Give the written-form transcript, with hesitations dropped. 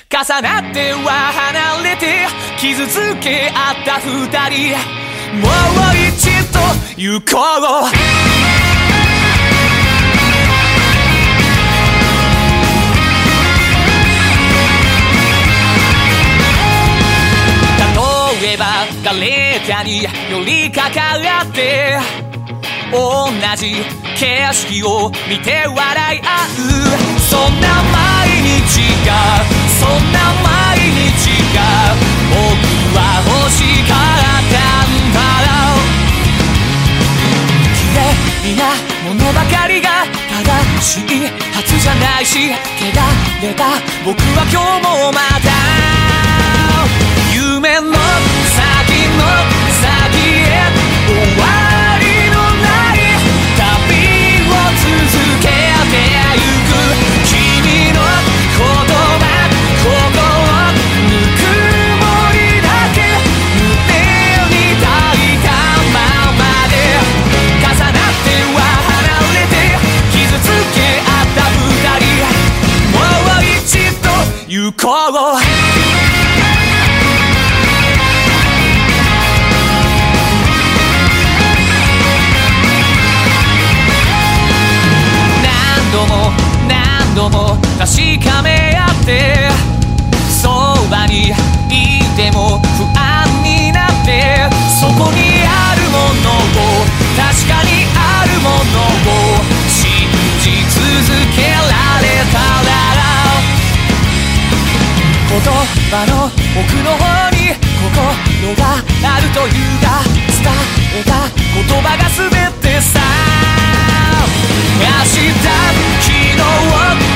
重なっては離れて傷つけ合った二人、もう一度行こう。例えば誰かに寄りかかって同じ景色を見て笑い合う、そんな毎日がそんな毎日が僕は欲しかったんだ。綺麗なものばかりが正しいはずじゃないし、汚れた僕は今日もまた夢の先の先へ終わりのない旅を続けてゆく。君の言葉心ぬくもりだけ胸に抱いたままで、重なっては離れて傷つけ合った二人、もう一度行こう。何度も確かめ合ってそばにいても不安になって、そこにあるものを確かにあるものを信じ続けられたら、言葉の奥の方に心があるというか伝えた言葉が全てさ。明日昨日